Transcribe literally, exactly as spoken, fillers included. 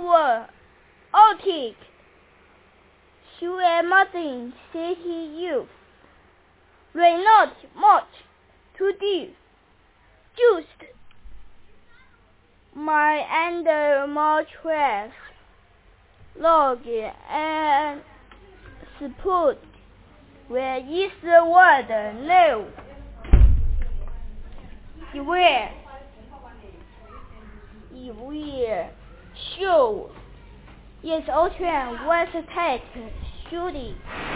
were Arctic, Sue Martin City Youth, Reynolds March to deep, just my under March west, log and support where is the word no. Beware, beware, show. Yes, ocean was attacked, shooting.